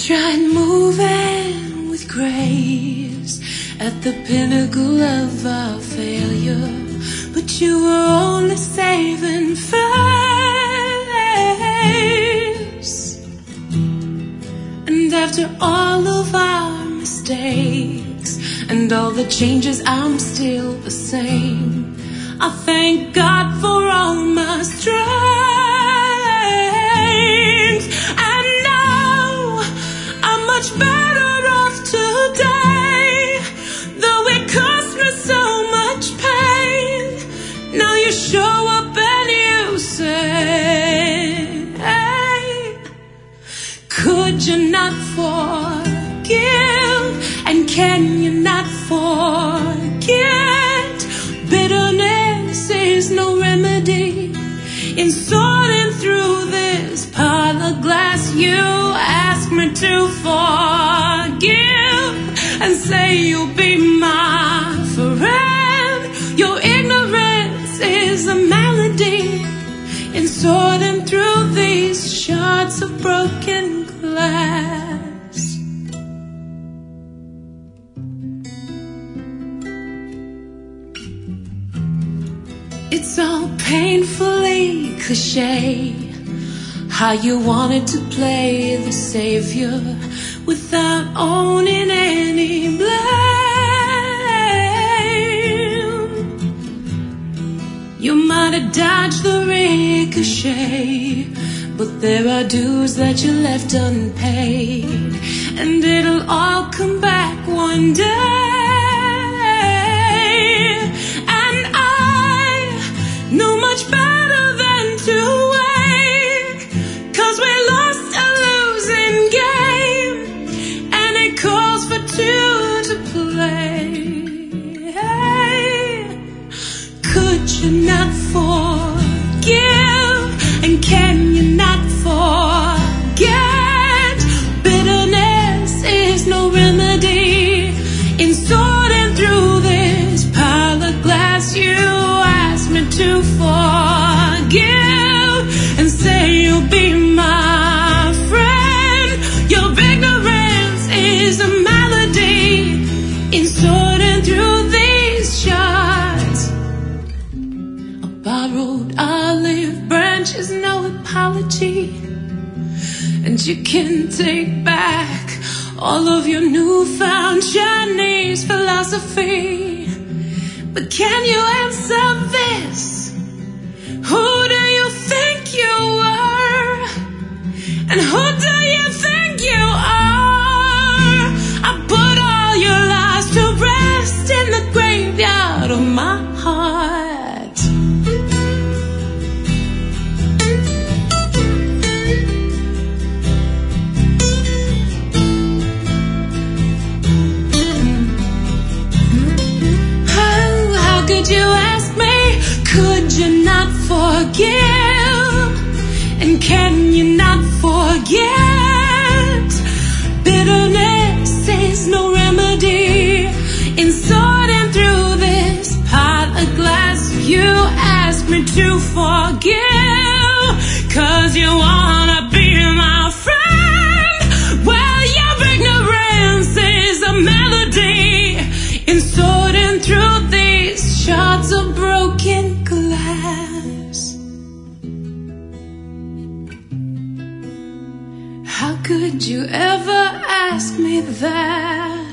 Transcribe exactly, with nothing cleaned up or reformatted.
tried moving with grace at the pinnacle of our failure, but you were only saving face. And after all of our mistakes and all the changes, I'm still the same. I thank God for all my strength. Much better off today, though it cost me so much pain. Now you show up and you say, hey, could you not forgive? And can you not forget? Bitterness is no remedy in sorting through this pile of glass. You ask me to forgive and say you'll be my friend. Your ignorance is a malady in sorting through these shards of broken glass. It's all painfully cliche how you wanted to play the savior without owning any blame. You might have dodged the ricochet, but there are dues that you left unpaid, and it'll all come back one day. And I know much better than to two to play. Hey, could you not forgive? And can you not forget? Bitterness is no remedy in sorting through this pile of glass. You ask me to forgive and say you'll be my friend. Your ignorance is a in sorting through these shards. A borrowed olive branch is no apology, and you can take back all of your newfound Chinese philosophy. But can you answer this? Who do you think you are? And who do you think you are? I put all your lies to rest in the graveyard of my heart. Oh, how could you ask me? Could you not forgive? And can you not forget? Bitterness is no remedy in sorting through this pile of glass. You ask me to forgive, cause you wanna be my friend. Well, your ignorance is a melody in sorting through these shards of broken glass. How could you ever ask me that?